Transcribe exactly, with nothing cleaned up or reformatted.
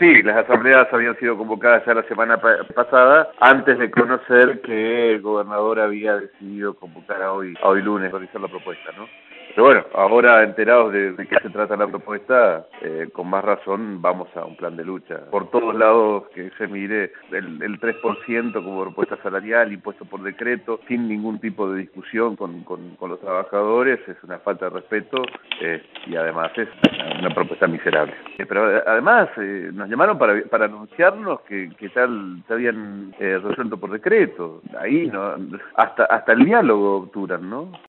Sí, las asambleas habían sido convocadas ya la semana pa pasada, antes de conocer que el gobernador había decidido convocar a hoy, a hoy lunes, realizar la propuesta, ¿no? Pero bueno, ahora enterados de, de qué se trata la propuesta, eh, con más razón vamos a un plan de lucha. Por todos lados que se mire el, el tres por ciento como propuesta salarial, impuesto por decreto, sin ningún tipo de discusión con, con, con los trabajadores, es una falta de respeto eh, y además es una, una propuesta miserable. Eh, pero además eh, nos llamaron para, para anunciarnos que, que tal se habían eh, resuelto por decreto. Ahí no, hasta, hasta el diálogo obturan, ¿no?